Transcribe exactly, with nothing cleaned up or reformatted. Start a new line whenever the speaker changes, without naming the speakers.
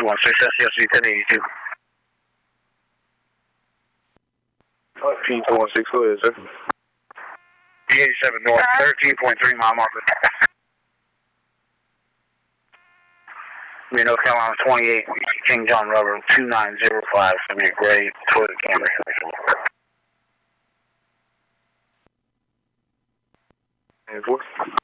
two one six, S C S V ten eighty-two.
P two one six, go ahead, sir.
P eighty-seven North, thirteen point three mile marker. North Carolina twenty-eight, King John Rubber, two nine zero five, send me a gray Toyota Camry.
And four.